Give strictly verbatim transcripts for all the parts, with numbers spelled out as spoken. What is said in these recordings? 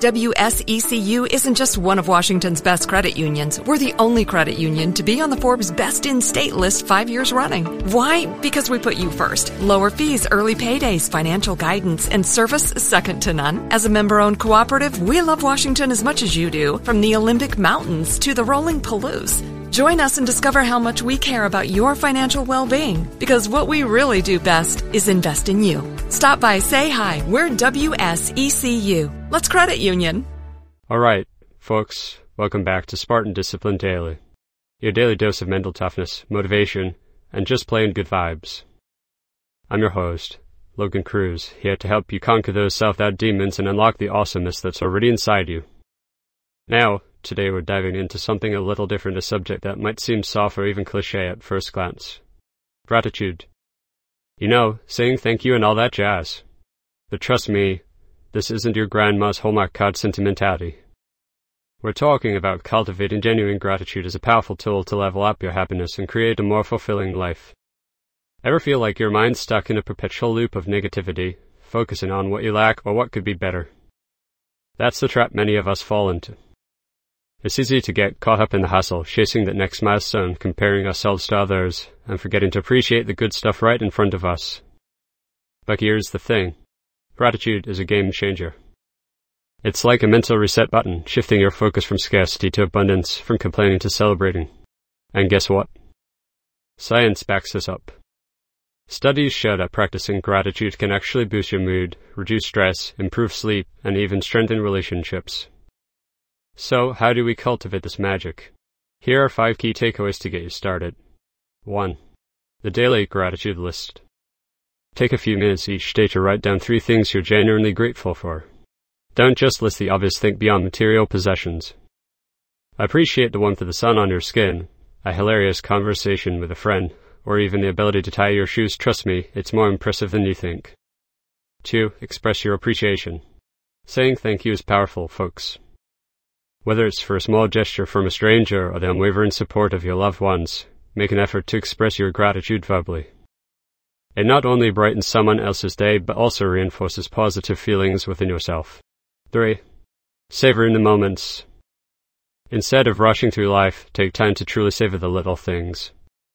W S E C U isn't just one of Washington's best credit unions. We're the only credit union to be on the Forbes Best in State list five years running. Why? Because we put you first. Lower fees, early paydays, financial guidance, and service second to none. As a member-owned cooperative, we love Washington as much as you do, from the Olympic Mountains to the rolling Palouse. Join us and discover how much we care about your financial well-being, because what we really do best is invest in you. Stop by, say hi. We're W S E C U. Let's credit union. All right, folks, welcome back to Spartan Discipline Daily, your daily dose of mental toughness, motivation, and just plain good vibes. I'm your host, Logan Cruz, here to help you conquer those self-doubt demons and unlock the awesomeness that's already inside you. Now, today we're diving into something a little different, a subject that might seem soft or even cliche at first glance. Gratitude. You know, saying thank you and all that jazz. But trust me, this isn't your grandma's Hallmark card sentimentality. We're talking about cultivating genuine gratitude as a powerful tool to level up your happiness and create a more fulfilling life. Ever feel like your mind's stuck in a perpetual loop of negativity, focusing on what you lack or what could be better? That's the trap many of us fall into. It's easy to get caught up in the hustle, chasing that next milestone, comparing ourselves to others, and forgetting to appreciate the good stuff right in front of us. But here's the thing. Gratitude is a game changer. It's like a mental reset button, shifting your focus from scarcity to abundance, from complaining to celebrating. And guess what? Science backs this up. Studies show that practicing gratitude can actually boost your mood, reduce stress, improve sleep, and even strengthen relationships. So, how do we cultivate this magic? Here are five key takeaways to get you started. one. The daily gratitude list. Take a few minutes each day to write down three things you're genuinely grateful for. Don't just list the obvious, think beyond material possessions. Appreciate the warmth of the sun on your skin, a hilarious conversation with a friend, or even the ability to tie your shoes. Trust me, it's more impressive than you think. two. Express your appreciation. Saying thank you is powerful, folks. Whether it's for a small gesture from a stranger or the unwavering support of your loved ones, make an effort to express your gratitude verbally. It not only brightens someone else's day, but also reinforces positive feelings within yourself. three. Savor in the moments. Instead of rushing through life, take time to truly savor the little things.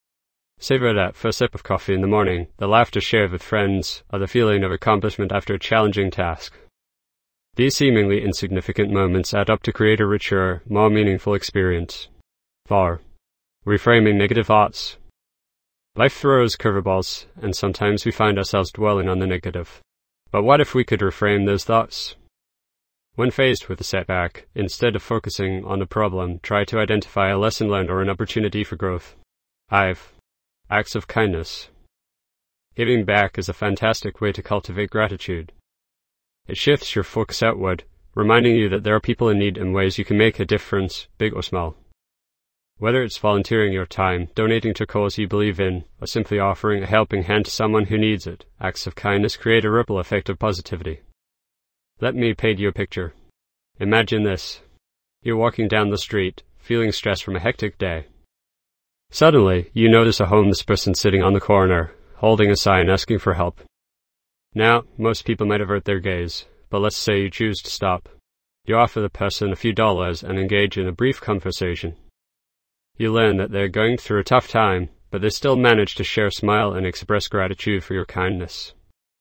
Savor that first sip of coffee in the morning, the laughter shared with friends, or the feeling of accomplishment after a challenging task. These seemingly insignificant moments add up to create a richer, more meaningful experience. four. Reframing negative thoughts. Life throws curveballs, and sometimes we find ourselves dwelling on the negative. But what if we could reframe those thoughts? When faced with a setback, instead of focusing on the problem, try to identify a lesson learned or an opportunity for growth. five. Acts of kindness. Giving back is a fantastic way to cultivate gratitude. It shifts your focus outward, reminding you that there are people in need and ways you can make a difference, big or small. Whether it's volunteering your time, donating to a cause you believe in, or simply offering a helping hand to someone who needs it, acts of kindness create a ripple effect of positivity. Let me paint you a picture. Imagine this. You're walking down the street, feeling stressed from a hectic day. Suddenly, you notice a homeless person sitting on the corner, holding a sign asking for help. Now, most people might avert their gaze, but let's say you choose to stop. You offer the person a few dollars and engage in a brief conversation. You learn that they're going through a tough time, but they still manage to share a smile and express gratitude for your kindness.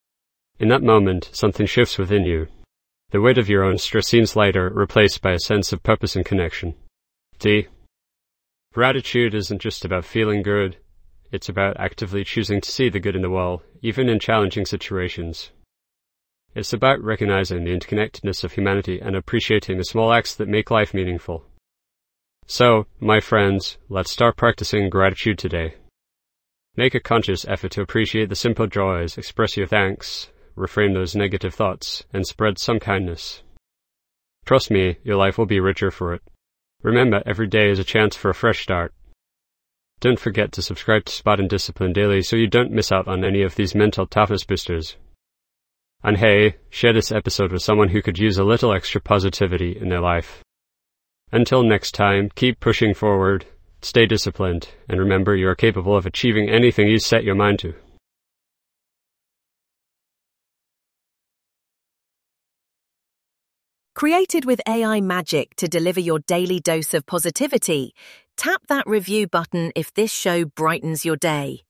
In that moment, something shifts within you. The weight of your own stress seems lighter, replaced by a sense of purpose and connection. D. Gratitude isn't just about feeling good. It's about actively choosing to see the good in the world, even in challenging situations. It's about recognizing the interconnectedness of humanity and appreciating the small acts that make life meaningful. So, my friends, let's start practicing gratitude today. Make a conscious effort to appreciate the simple joys, express your thanks, reframe those negative thoughts, and spread some kindness. Trust me, your life will be richer for it. Remember, every day is a chance for a fresh start. Don't forget to subscribe to Spartan Discipline Daily so you don't miss out on any of these mental toughness boosters. And hey, share this episode with someone who could use a little extra positivity in their life. Until next time, keep pushing forward, stay disciplined, and remember you are capable of achieving anything you set your mind to. Created with A I magic to deliver your daily dose of positivity, tap that review button if this show brightens your day.